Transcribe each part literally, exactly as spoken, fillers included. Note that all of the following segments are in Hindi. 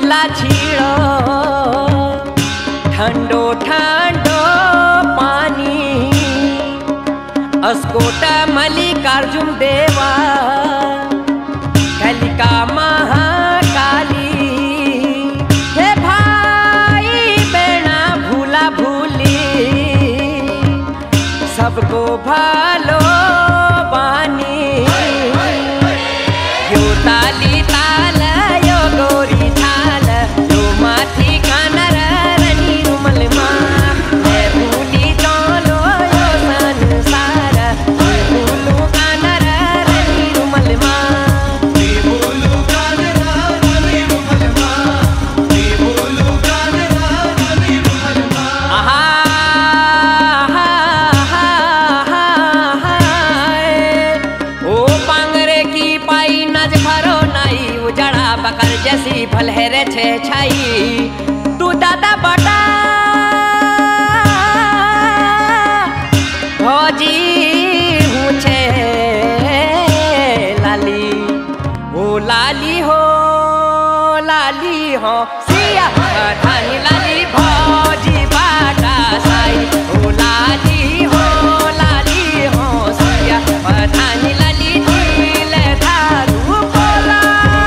माला छीड़ो ठंडो ठंडो पानी अस्कोट मल्लिकार्जुन देवा कलिका महाकाली हे भाई बेना भूला भूली सबको भालो बानी यो ताली ताल यो गोरी थाल यो माथी कानर रनी रुमल माँ मैं भूली चलो यो संसार भूलू कानर रनी रुमल माँ भूलू कानर रनी रुमल माँ भूलू कानर रनी रुमल माँ आहा बकर जैसी भलहेरे छे छाई तू दादा बटा भौजी हूँ छे लाली ओ लाली हो लाली हो सिया धानी लाली भौजी बाटा साई ओ लाली हो लाली हो सिया धानी लाली दिल धारू बोला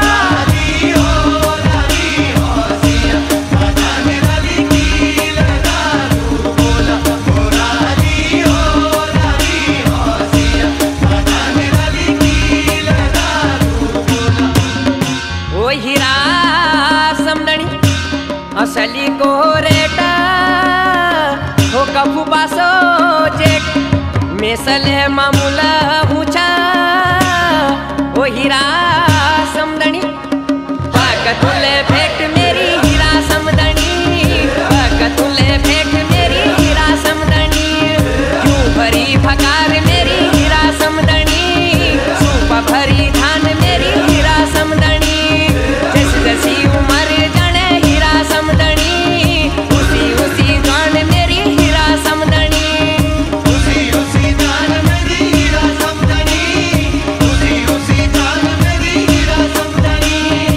असली को रेटा हो कफू बासो जेट मेसल है मामूला ऊंचा ओ हीरा समदणी पाकतुले भेंट मेरी हीरा समदणी पाकतुले भेंट मेरी हीरा समदणी क्यों भरी भकार मेरी हीरा समदणी सूपा भरी धान मेरी हीरा समदणी जैसी जैसी उम्र जाने हीरा समदणी उसी उसी जान मेरी हीरा समदणी उसी उसी जान मेरी हीरा समदणी उसी उसी जान मेरी हीरा समदणी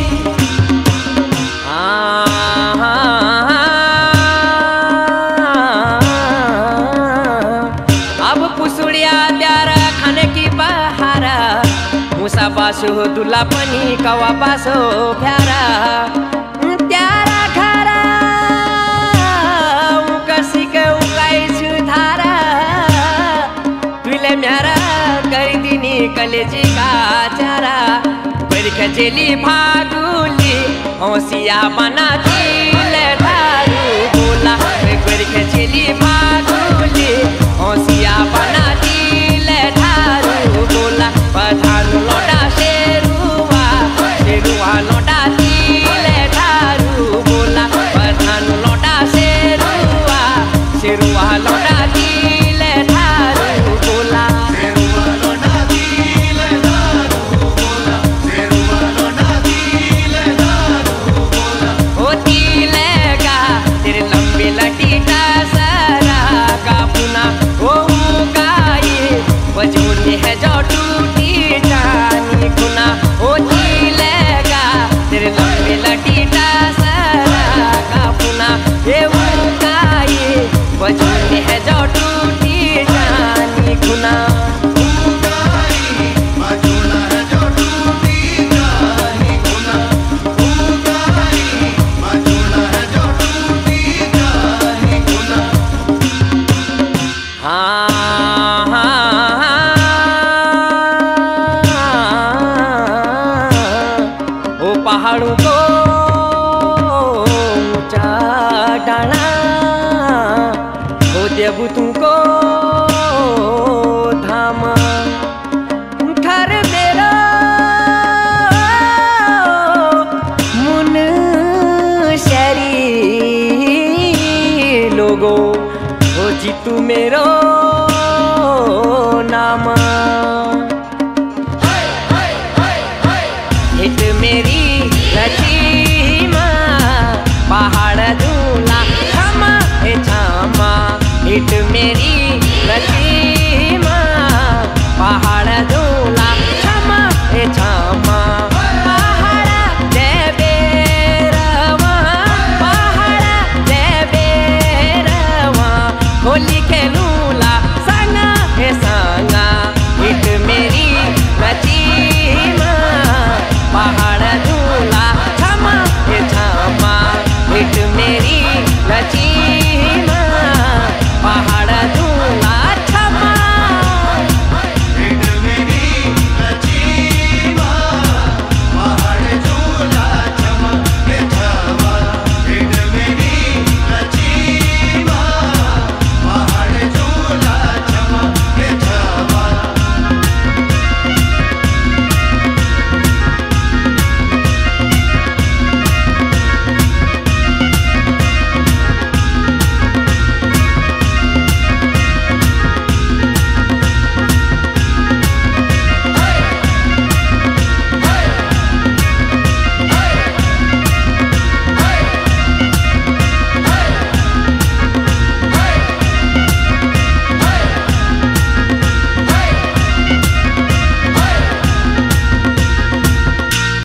अब पुसुड़िया प्यारा खाने की बहारा मुसा पासो दुला पनी कवा पासो प्यारा प्यारा खारा कसी के उगाई सुधारा तुले म्यारा कर दिनी कलेजी का चारा बरख जेली भागुली हौसिया बना दिल धारू बोला बरख जेली भागुली हौसिया बना दिल धारू बोला पठान लौटा शेरुआ शेरुआ लौटा दिल धारू बोला पठान लौटा शेरुआ शेरुआ लौटा दिल धारू बोला शेरुआ लौटा दिल धारू बोला शेरुआ लौटा दिल धारू बोला ओ दिले का तेरे लंबी लटीटा सारा का पुना ओ गाये बजूनी है जो टूटी जानी खुना ओ दिलेगा तेरे लंबी लटीटा सारा का पुना ये गाये बजूनी है जो टूटी जानी खुना पहाड़ों को ऊंचा डाला हो देबू तुमको धाम ठर मेरा मुन शरी लोगो हो जीतू मेरो